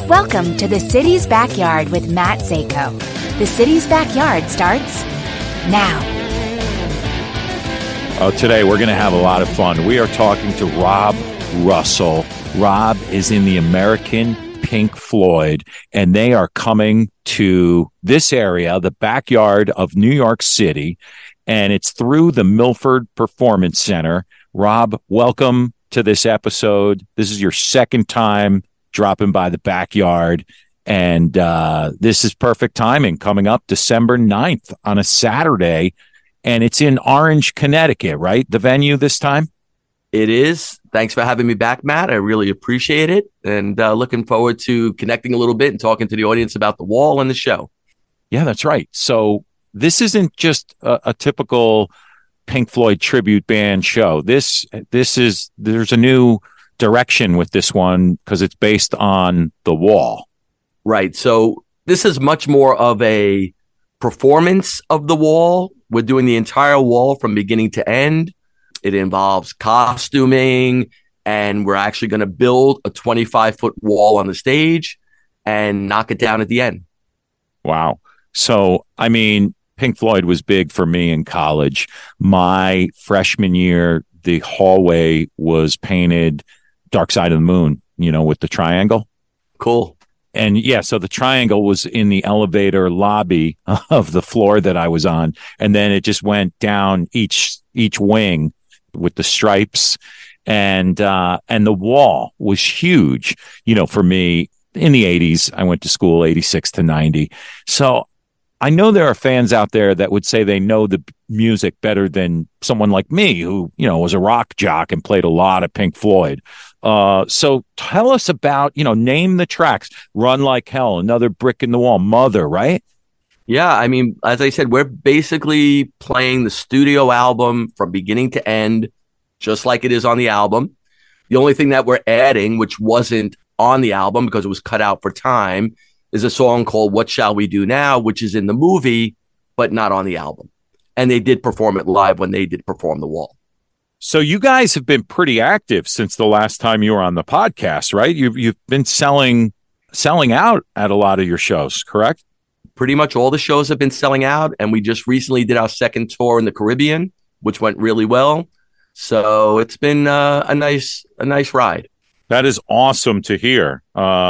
Welcome to the City's Backyard with Matt Zako. The City's Backyard starts now. Today we're going to have a lot of fun. We are talking to Rob Russell. Rob is in the American Pink Floyd, and they are coming to this area, the backyard of New York City, and it's through the Milford Performance Center. Rob, welcome to this episode. This is your second time dropping by the backyard, and this is perfect timing, coming up December 9th on a Saturday, and it's in Orange, Connecticut, right? The venue this time? It is. Thanks for having me back, Matt. I really appreciate it, and looking forward to connecting a little bit and talking to the audience about the wall and the show. Yeah, that's right. So this isn't just a typical Pink Floyd tribute band show. There's a new direction with this one because it's based on the wall. Right. So this is much more of a performance of the wall. We're doing the entire wall from beginning to end. It involves costuming, and we're actually going to build a 25-foot wall on the stage and knock it down at the end. Wow. So, I mean, Pink Floyd was big for me in college. My freshman year, the hallway was painted Dark Side of the Moon, with the triangle. Cool. And yeah, so the triangle was in the elevator lobby of the floor that I was on. And then it just went down each wing with the stripes. And the wall was huge, for me in the 80s. I went to school 86 to 90. So I know there are fans out there that would say they know the music better than someone like me who, was a rock jock and played a lot of Pink Floyd. So tell us about, name the tracks. Run Like Hell, Another Brick in the Wall, Mother, right? Yeah, I mean, as I said, we're basically playing the studio album from beginning to end, just like it is on the album. The only thing that we're adding, which wasn't on the album because it was cut out for time, is a song called What Shall We Do Now, which is in the movie, but not on the album. And they did perform it live when they did perform The Wall. So you guys have been pretty active since the last time you were on the podcast, right? You've been selling out at a lot of your shows, correct? Pretty much all the shows have been selling out, and we just recently did our second tour in the Caribbean, which went really well. So it's been a nice ride. That is awesome to hear.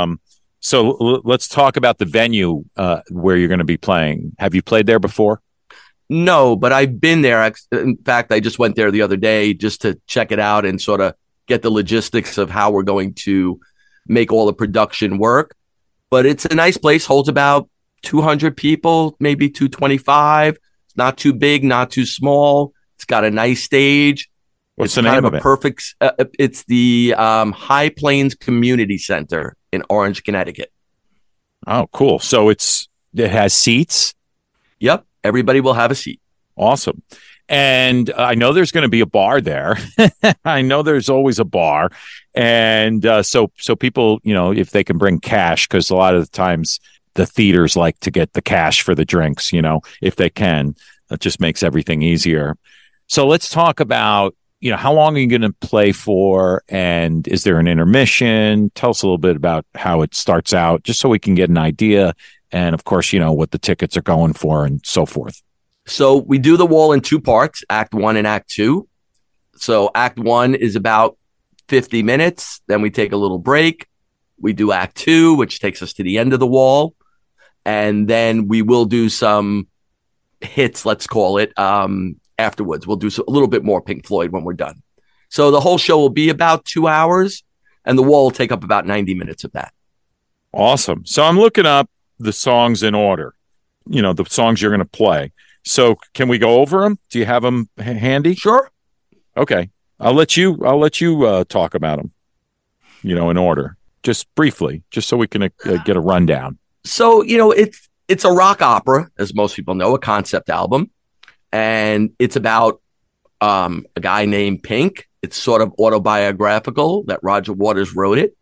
So let's talk about the venue where you're going to be playing. Have you played there before? No, but I've been there. In fact, I just went there the other day just to check it out and sort of get the logistics of how we're going to make all the production work. But it's a nice place, holds about 200 people, maybe 225. It's not too big, not too small. It's got a nice stage. What's the name of it? Perfect. It's the High Plains Community Center in Orange, Connecticut. Oh, cool. So it has seats? Yep. Everybody will have a seat. Awesome. And I know there's going to be a bar there. I know there's always a bar. And so people, if they can bring cash, because a lot of the times the theaters like to get the cash for the drinks, if they can. That just makes everything easier. So let's talk about, how long are you going to play for? And is there an intermission? Tell us a little bit about how it starts out, just so we can get an idea. And of course, what the tickets are going for and so forth. So we do the wall in two parts, Act 1 and Act 2. So Act 1 is about 50 minutes. Then we take a little break. We do Act 2, which takes us to the end of the wall. And then we will do some hits, let's call it, afterwards. We'll do a little bit more Pink Floyd when we're done. So the whole show will be about 2 hours, and the wall will take up about 90 minutes of that. Awesome. So I'm looking up the songs in order, the songs you're going to play. So can we go over them? Do you have them handy? Sure. Okay. I'll let you talk about them, in order, just briefly, just so we can get a rundown. So, it's a rock opera, as most people know, a concept album. And it's about a guy named Pink. It's sort of autobiographical that Roger Waters wrote it.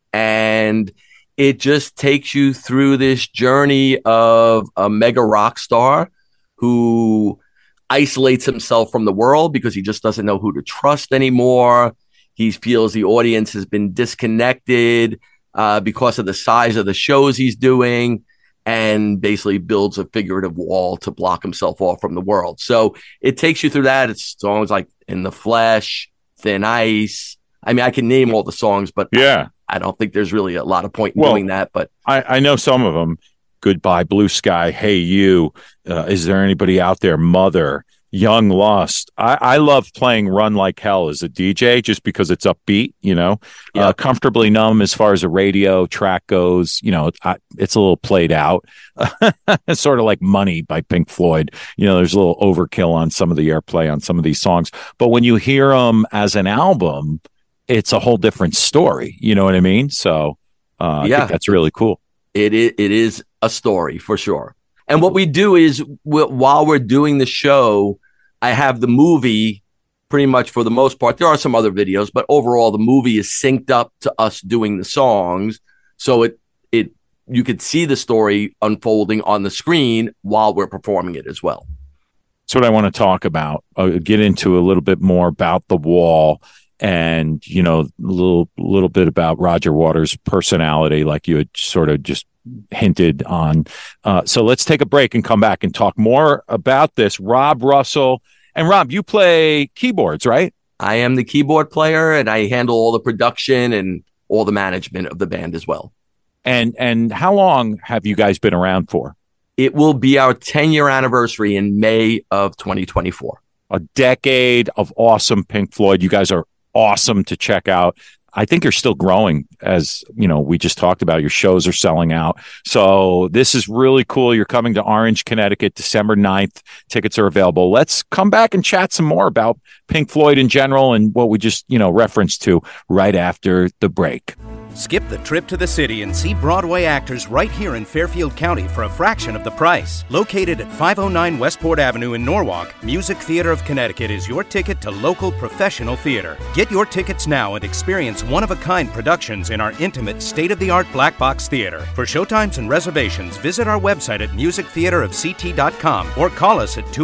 And it just takes you through this journey of a mega rock star who isolates himself from the world because he just doesn't know who to trust anymore. He feels the audience has been disconnected because of the size of the shows he's doing, and basically builds a figurative wall to block himself off from the world. So it takes you through that. It's songs like In the Flesh, Thin Ice. I mean, I can name all the songs, but yeah, I don't think there's really a lot of point in doing that. But I know some of them. Goodbye Blue Sky, Hey You, Is There Anybody Out There, Mother, Young Lust. I love playing Run Like Hell as a DJ just because it's upbeat, Comfortably Numb as far as a radio track goes, it's a little played out. It's sort of like Money by Pink Floyd. There's a little overkill on some of the airplay on some of these songs. But when you hear them as an album, it's a whole different story. You know what I mean? So I think that's really cool. It is a story for sure. And what we do is while we're doing the show, I have the movie pretty much for the most part. There are some other videos, but overall the movie is synced up to us doing the songs. So you could see the story unfolding on the screen while we're performing it as well. That's what I want to talk about. Get into a little bit more about The Wall and, a little bit about Roger Waters' personality, like you had sort of just hinted on. So let's take a break and come back and talk more about this. Rob Russell. And Rob, you play keyboards, right? I am the keyboard player, and I handle all the production and all the management of the band as well. And how long have you guys been around for? It will be our 10-year anniversary in May of 2024. A decade of awesome Pink Floyd. You guys are awesome to check out. I think you're still growing, as we just talked about. Your shows are selling out. So this is really cool. You're coming to Orange, Connecticut, December 9th. Tickets are available. Let's come back and chat some more about Pink Floyd in general and what we just, referenced to right after the break. Skip the trip to the city and see Broadway actors right here in Fairfield County for a fraction of the price. Located at 509 Westport Avenue in Norwalk, Music Theater of Connecticut is your ticket to local professional theater. Get your tickets now and experience one-of-a-kind productions in our intimate, state-of-the-art black box theater. For showtimes and reservations, visit our website at musictheaterofct.com or call us at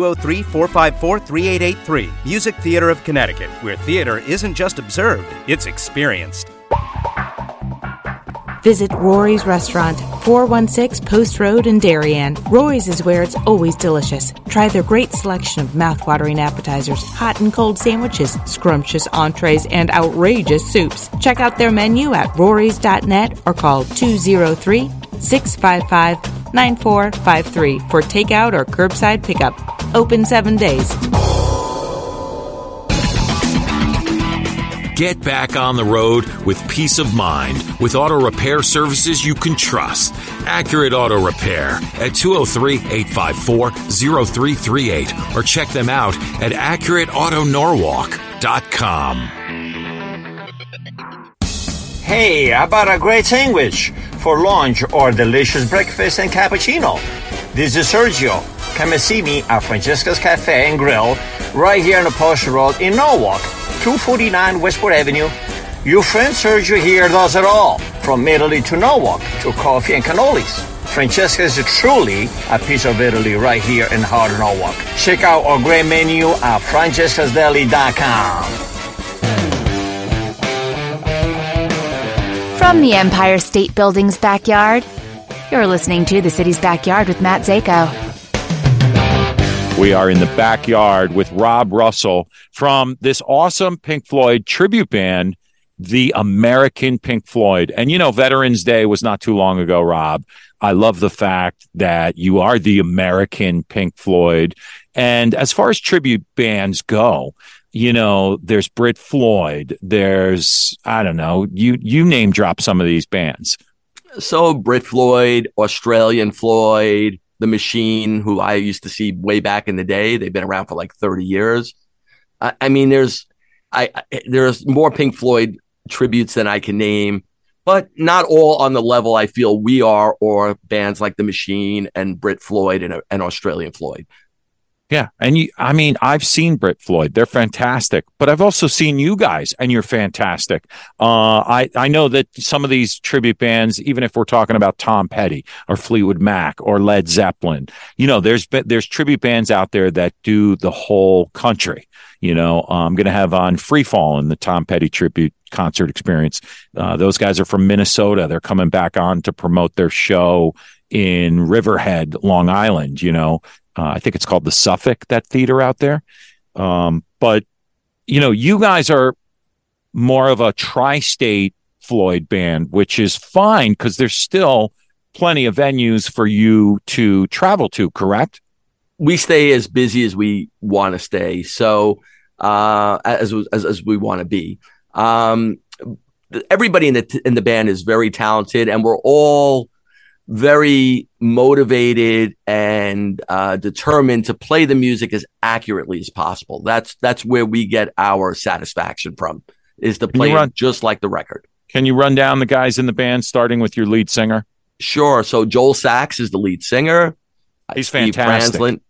203-454-3883. Music Theater of Connecticut, where theater isn't just observed, it's experienced. Visit Rory's Restaurant, 416 Post Road in Darien. Rory's is where it's always delicious. Try their great selection of mouth-watering appetizers, hot and cold sandwiches, scrumptious entrees, and outrageous soups. Check out their menu at rorys.net or call 203-655-9453 for takeout or curbside pickup. Open 7 days. Get back on the road with peace of mind with auto repair services you can trust. Accurate Auto Repair at 203-854-0338 or check them out at AccurateAutoNorwalk.com. Hey, how about a great sandwich for lunch or delicious breakfast and cappuccino? This is Sergio. Come and see me at Francesca's Cafe and Grill right here on the Post Road in Norwalk. 249 Westport Avenue. Your friend Sergio here does it all, from Italy to Norwalk, to coffee and cannolis. Francesca is truly a piece of Italy right here in heart of Norwalk. Check out our great menu at francescasdeli.com. From the Empire State Building's backyard, you're listening to The City's Backyard with Matt Zako. We are in the backyard with Rob Russell from this awesome Pink Floyd tribute band, The American Pink Floyd. And, Veterans Day was not too long ago, Rob. I love the fact that you are the American Pink Floyd. And as far as tribute bands go, there's Brit Floyd. There's, I don't know, you name drop some of these bands. So Brit Floyd, Australian Floyd, The Machine, who I used to see way back in the day. They've been around for like 30 years. I mean, there's more Pink Floyd tributes than I can name, but not all on the level I feel we are, or bands like The Machine and Brit Floyd and Australian Floyd. Yeah. And I've seen Brit Floyd. They're fantastic, but I've also seen you guys and you're fantastic. I know that some of these tribute bands, even if we're talking about Tom Petty or Fleetwood Mac or Led Zeppelin, there's tribute bands out there that do the whole country. I'm going to have on Free Fall in the Tom Petty tribute concert experience. Those guys are from Minnesota. They're coming back on to promote their show in Riverhead, Long Island. I think it's called the Suffolk, that theater out there. But you guys are more of a tri-state Floyd band, which is fine because there's still plenty of venues for you to travel to, correct? We stay as busy as we want to stay. So as we want to be. Everybody in the band is very talented, and we're all very motivated and determined to play the music as accurately as possible. That's where we get our satisfaction from, is to play it just like the record. Can you run down the guys in the band, starting with your lead singer? Sure. So Joel Sachs is the lead singer. He's fantastic.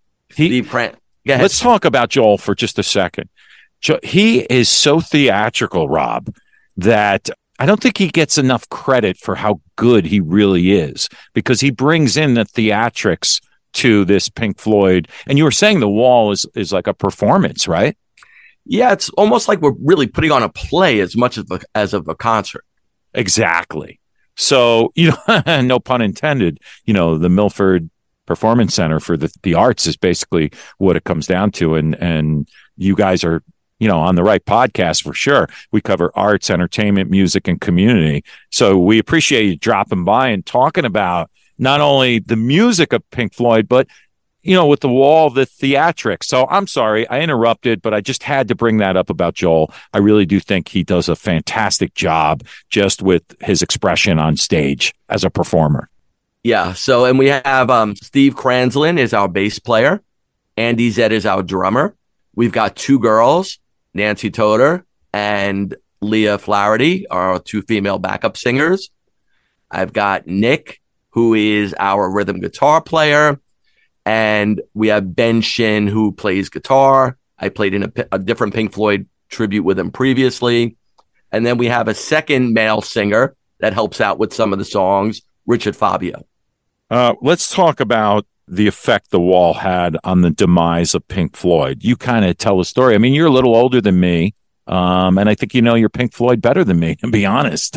Let's talk about Joel for just a second. He is so theatrical, Rob, that I don't think he gets enough credit for how good he really is, because he brings in the theatrics to this Pink Floyd. And you were saying The Wall is like a performance, right? Yeah, it's almost like we're really putting on a play as much as of a concert. Exactly. So, no pun intended, the Milford Performance Center for the arts is basically what it comes down to. And you guys are, on the right podcast for sure. We cover arts, entertainment, music, and community. So we appreciate you dropping by and talking about not only the music of Pink Floyd, but with The Wall, the theatrics. So I'm sorry, I interrupted, but I just had to bring that up about Joel. I really do think he does a fantastic job just with his expression on stage as a performer. Yeah. So, and we have Steve Kranzlin is our bass player. Andy Zed is our drummer. We've got two girls, Nancy Toder and Leah Flaherty, are our two female backup singers. I've got Nick, who is our rhythm guitar player. And we have Ben Shin, who plays guitar. I played in a different Pink Floyd tribute with him previously. And then we have a second male singer that helps out with some of the songs, Richard Fabio. Let's talk about the effect The Wall had on the demise of Pink Floyd. You kind of tell a story. I mean, you're a little older than me, and I think your Pink Floyd better than me, to be honest.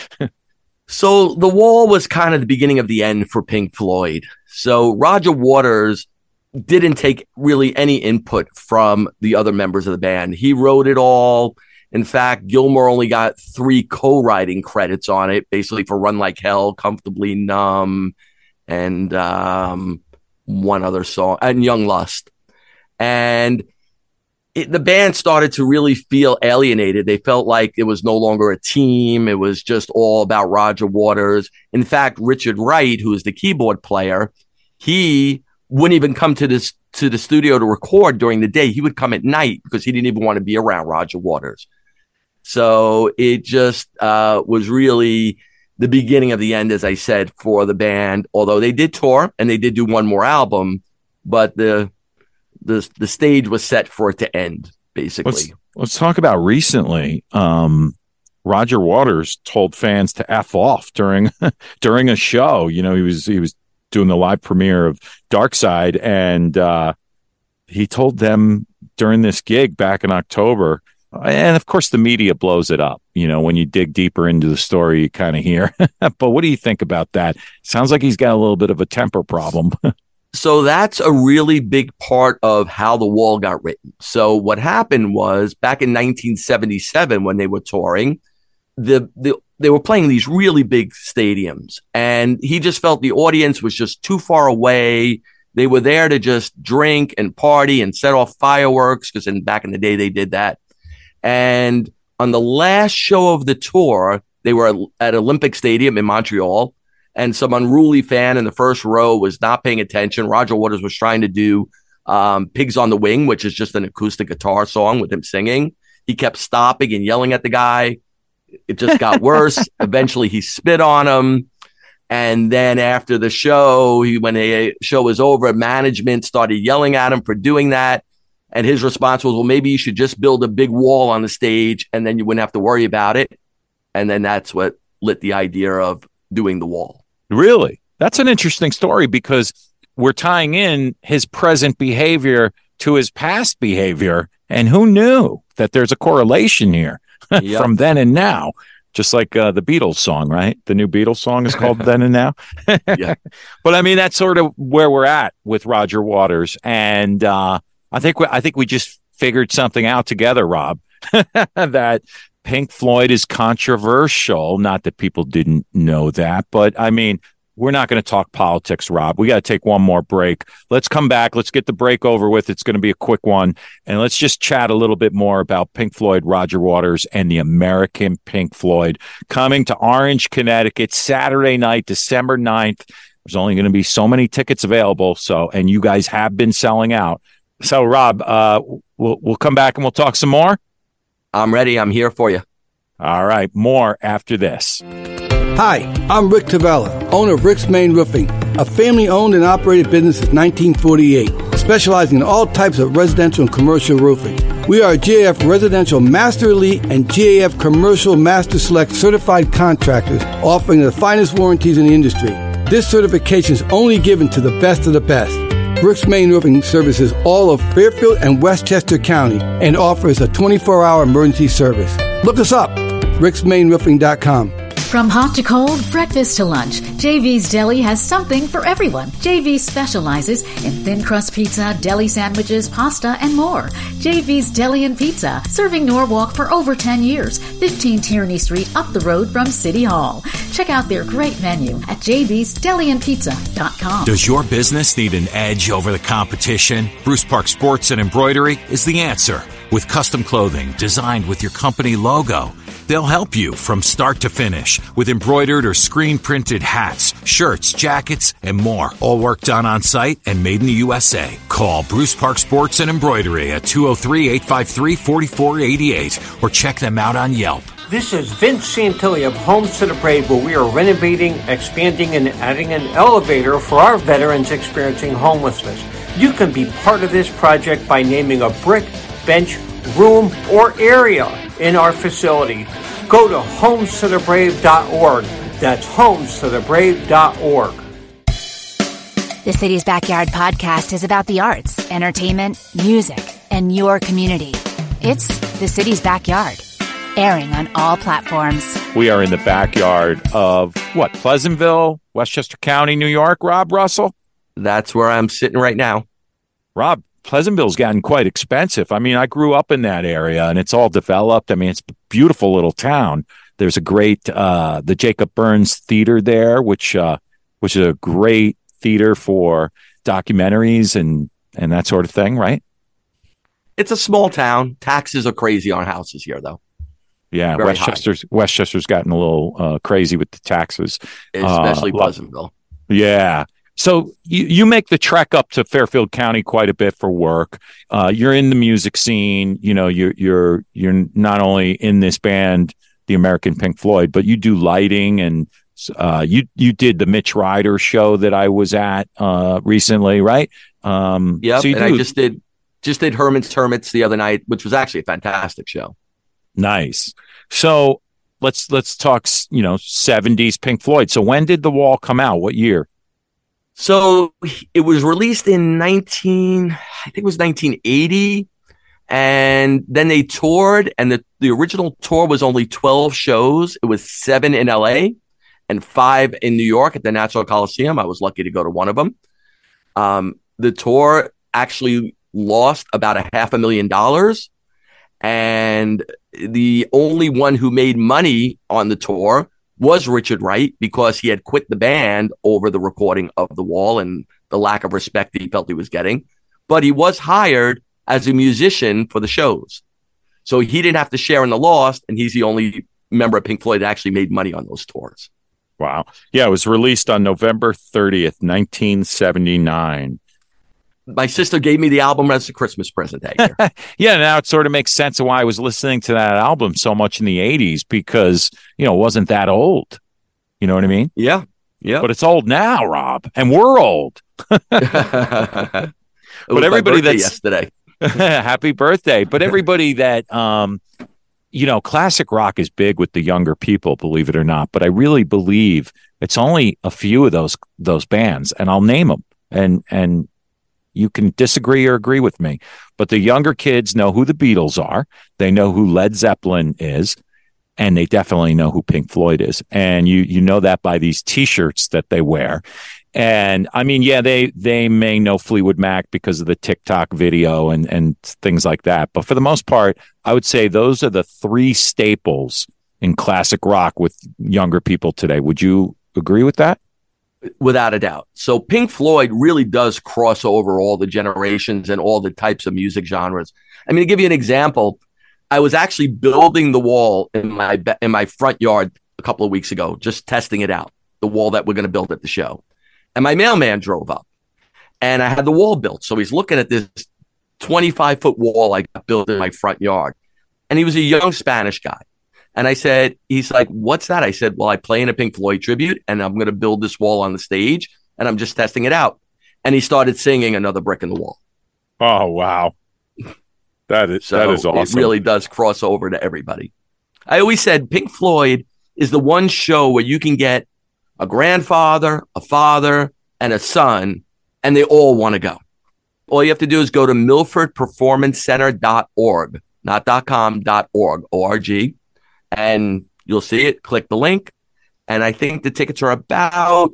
So The Wall was kind of the beginning of the end for Pink Floyd. So Roger Waters didn't take really any input from the other members of the band. He wrote it all. In fact, Gilmour only got 3 co-writing credits on it, basically for Run Like Hell, Comfortably Numb, and one other song, and Young Lust. And the band started to really feel alienated. They felt like it was no longer a team. It was just all about Roger Waters. In fact, Richard Wright, who is the keyboard player, he wouldn't even come to the studio to record during the day. He would come at night because he didn't even want to be around Roger Waters. So it just was really the beginning of the end, as I said, for the band. Although they did tour and they did do one more album, but the stage was set for it to end, basically. Let's talk about recently. Roger Waters told fans to F off during a show. He was doing the live premiere of Dark Side, and he told them during this gig back in October. And of course, the media blows it up. When you dig deeper into the story, you kind of hear. But what do you think about that? Sounds like he's got a little bit of a temper problem. So that's a really big part of how The Wall got written. So what happened was back in 1977, when they were touring, they were playing these really big stadiums, and he just felt the audience was just too far away. They were there to just drink and party and set off fireworks, because back in the day they did that. And on the last show of the tour, they were at Olympic Stadium in Montreal, and some unruly fan in the first row was not paying attention. Roger Waters was trying to do Pigs on the Wing, which is just an acoustic guitar song with him singing. He kept stopping and yelling at the guy. It just got worse. Eventually, he spit on him. And then after the show, when the show was over, management started yelling at him for doing that. And his response was, well, maybe you should just build a big wall on the stage, and then you wouldn't have to worry about it. And then that's what lit the idea of doing The Wall. Really? That's an interesting story, because we're tying in his present behavior to his past behavior. And who knew that there's a correlation here? Yep. from then and now. Just like the Beatles song, right? The new Beatles song is called Then and Now. Yeah. But I mean, that's sort of where we're at with Roger Waters. And I think we just figured something out together, Rob, that Pink Floyd is controversial. Not that people didn't know that, but I mean, we're not going to talk politics, Rob. We got to take one more break. Let's come back. Let's get the break over with. It's going to be a quick one. And let's just chat a little bit more about Pink Floyd, Roger Waters, and the American Pink Floyd coming to Orange, Connecticut, Saturday night, December 9th. There's only going to be so many tickets available. So, and you guys have been selling out. So, Rob, we'll come back and we'll talk some more. I'm ready. I'm here for you. All right. More after this. Hi, I'm Rick Tavella, owner of Rick's Main Roofing, a family-owned and operated business since 1948, specializing in all types of residential and commercial roofing. We are a GAF Residential Master Elite and GAF Commercial Master Select certified contractors, offering the finest warranties in the industry. This certification is only given to the best of the best. Rick's Main Roofing services all of Fairfield and Westchester County and offers a 24-hour emergency service. Look us up, ricksmainroofing.com. From hot to cold, breakfast to lunch, JV's Deli has something for everyone. JV specializes in thin crust pizza, deli sandwiches, pasta, and more. JV's Deli and Pizza, serving Norwalk for over 10 years, 15 Tierney Street up the road from City Hall. Check out their great menu at jvsdeliandpizza.com. Does your business need an edge over the competition? Bruce Park Sports and Embroidery is the answer. With custom clothing designed with your company logo, they'll help you from start to finish with embroidered or screen-printed hats, shirts, jackets, and more. All work done on site and made in the USA. Call Bruce Park Sports and Embroidery at 203-853-4488 or check them out on Yelp. This is Vince Santilli of Homes to the Brave, where we are renovating, expanding, and adding an elevator for our veterans experiencing homelessness. You can be part of this project by naming a brick, bench, room, or area in our facility. Go to homestothebrave.org. That's homestothebrave.org. The City's Backyard podcast is about the arts, entertainment, music, and your community. It's The City's Backyard, airing on all platforms. We are in the backyard of, Pleasantville, Westchester County, New York, Rob Russell? That's where I'm sitting right now. Rob, Pleasantville's gotten quite expensive. I mean, I grew up in that area, and it's all developed. I mean, it's a beautiful little town. There's a great, the Jacob Burns Theater there, which is a great theater for documentaries and that sort of thing, right? It's a small town. Taxes are crazy on houses here, though. Yeah, Very Westchester's gotten a little crazy with the taxes, especially Pleasantville. Yeah. So you make the trek up to Fairfield County quite a bit for work. You're in the music scene. You know, you're not only in this band, the American Pink Floyd, but you do lighting, and you did the Mitch Ryder show that I was at recently, right? Yeah, so I just did Herman's Hermits the other night, which was actually a fantastic show. Nice. So let's talk, 70s Pink Floyd. So when did The Wall come out? What year? So it was released in 1980, and then they toured, and the original tour was only 12 shows. It was 7 in LA and 5 in New York at the Nassau Coliseum. I was lucky to go to one of them. The tour actually lost about $500,000, and the only one who made money on the tour was Richard Wright, because he had quit the band over the recording of The Wall and the lack of respect that he felt he was getting. But he was hired as a musician for the shows. So he didn't have to share in the loss, and he's the only member of Pink Floyd that actually made money on those tours. Wow. Yeah, it was released on November 30th, 1979. My sister gave me the album as a Christmas present that year. Yeah, now it sort of makes sense of why I was listening to that album so much in the 80s, because, it wasn't that old. You know what I mean? Yeah. Yeah. But it's old now, Rob, and we're old. But everybody that's yesterday. Happy birthday. But everybody that classic rock is big with the younger people, believe it or not. But I really believe it's only a few of those bands, and I'll name them. And you can disagree or agree with me, but the younger kids know who the Beatles are. They know who Led Zeppelin is, and they definitely know who Pink Floyd is. And you know that by these T-shirts that they wear. And I mean, yeah, they may know Fleetwood Mac because of the TikTok video and things like that. But for the most part, I would say those are the three staples in classic rock with younger people today. Would you agree with that? Without a doubt. So Pink Floyd really does cross over all the generations and all the types of music genres. I mean, to give you an example, I was actually building the wall in my front yard a couple of weeks ago, just testing it out, the wall that we're going to build at the show. And my mailman drove up and I had the wall built. So he's looking at this 25-foot wall I got built in my front yard. And he was a young Spanish guy. And I said, he's like, what's that? I said, well, I play in a Pink Floyd tribute and I'm going to build this wall on the stage and I'm just testing it out. And he started singing Another Brick in the Wall. Oh, wow. That is awesome. It really does cross over to everybody. I always said Pink Floyd is the one show where you can get a grandfather, a father, and a son, and they all want to go. All you have to do is go to milfordperformancecenter.org, not .com, .org, O-R-G. And you'll see it. Click the link. And I think the tickets are about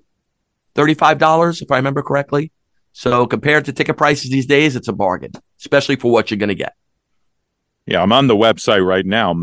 $35, if I remember correctly. So compared to ticket prices these days, it's a bargain, especially for what you're going to get. Yeah, I'm on the website right now,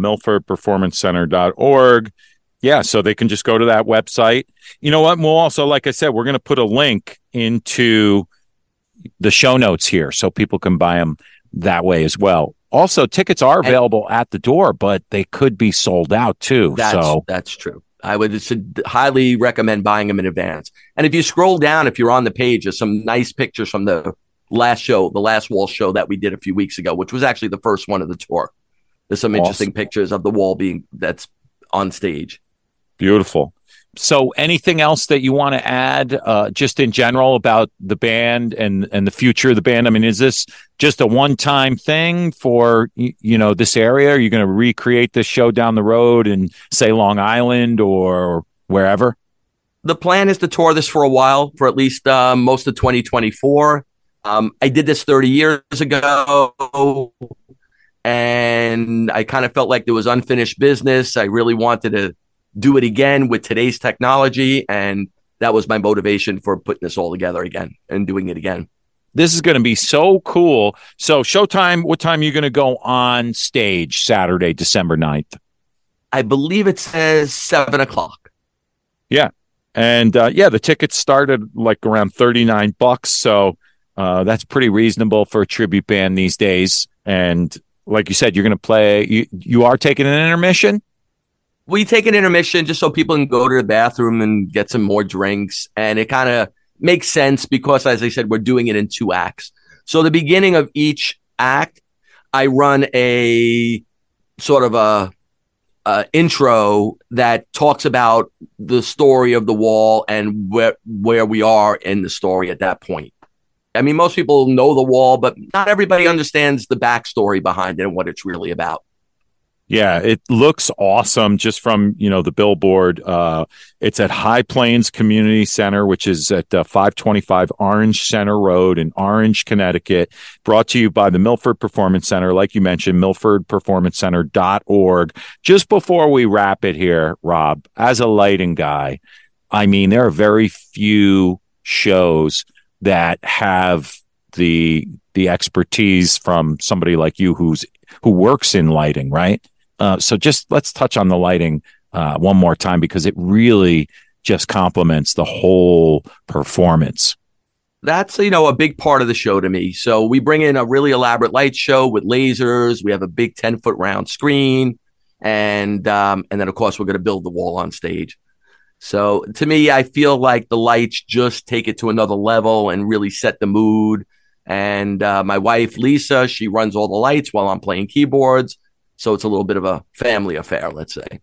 milfordperformancecenter.org. Yeah, so they can just go to that website. You know what? We'll also, like I said, we're going to put a link into the show notes here so people can buy them that way as well. Also, tickets are available at the door, but they could be sold out too. That's true. I would highly recommend buying them in advance. And if you scroll down, if you're on the page, there's some nice pictures from the last wall show that we did a few weeks ago, which was actually the first one of the tour. There's some interesting pictures of the wall that's on stage. Beautiful. So anything else that you want to add just in general about the band and the future of the band? I mean, is this just a one-time thing for, this area? Are you going to recreate this show down the road in, say, Long Island or wherever? The plan is to tour this for a while, for at least most of 2024. I did this 30 years ago, and I kind of felt like there was unfinished business. I really wanted to do it again with today's technology. And that was my motivation for putting this all together again and doing it again. This is going to be so cool. So Showtime, what time are you going to go on stage Saturday, December 9th? I believe it says 7:00. Yeah. And the tickets started like around $39. So that's pretty reasonable for a tribute band these days. And like you said, you're going to play, you are taking an intermission? We take an intermission just so people can go to the bathroom and get some more drinks. And it kind of makes sense because, as I said, we're doing it in 2 acts. So the beginning of each act, I run a sort of a intro that talks about the story of the wall and where we are in the story at that point. I mean, most people know the wall, but not everybody understands the backstory behind it and what it's really about. Yeah, it looks awesome just from, the billboard. It's at High Plains Community Center, which is at 525 Orange Center Road in Orange, Connecticut. Brought to you by the Milford Performance Center. Like you mentioned, milfordperformancecenter.org. Just before we wrap it here, Rob, as a lighting guy, I mean, there are very few shows that have the expertise from somebody like you who works in lighting, right? So just let's touch on the lighting one more time because it really just complements the whole performance. That's, a big part of the show to me. So we bring in a really elaborate light show with lasers. We have a big 10-foot round screen. And then, of course, we're going to build the wall on stage. So to me, I feel like the lights just take it to another level and really set the mood. And my wife, Lisa, she runs all the lights while I'm playing keyboards. So it's a little bit of a family affair, let's say.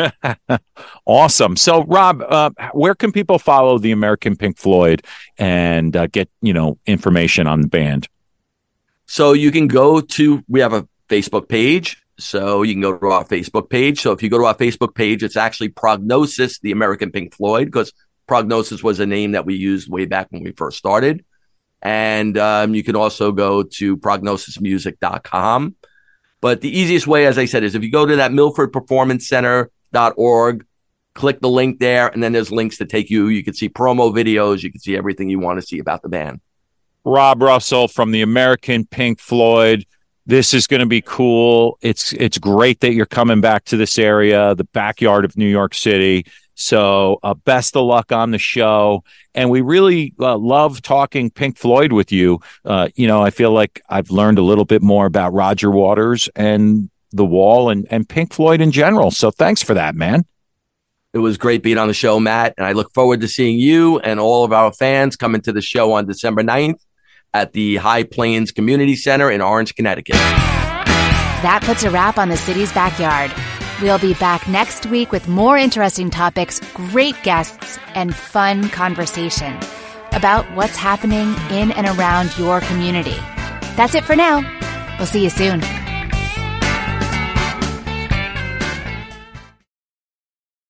Awesome. So, Rob, where can people follow the American Pink Floyd and get, information on the band? So you can we have a Facebook page. So you can go to our Facebook page. So if you go to our Facebook page, it's actually Prognosis, the American Pink Floyd, because Prognosis was a name that we used way back when we first started. And you can also go to prognosismusic.com. But the easiest way, as I said, is if you go to that MilfordPerformanceCenter.org, click the link there, and then there's links to take you. You can see promo videos. You can see everything you want to see about the band. Rob Russell from the American Pink Floyd. This is going to be cool. It's great that you're coming back to this area, the backyard of New York City. So best of luck on the show. And we really love talking Pink Floyd with you. I feel like I've learned a little bit more about Roger Waters and The Wall and Pink Floyd in general. So thanks for that, man. It was great being on the show, Matt. And I look forward to seeing you and all of our fans coming to the show on December 9th at the High Plains Community Center in Orange, Connecticut. That puts a wrap on the city's backyard. We'll be back next week with more interesting topics, great guests, and fun conversation about what's happening in and around your community. That's it for now. We'll see you soon.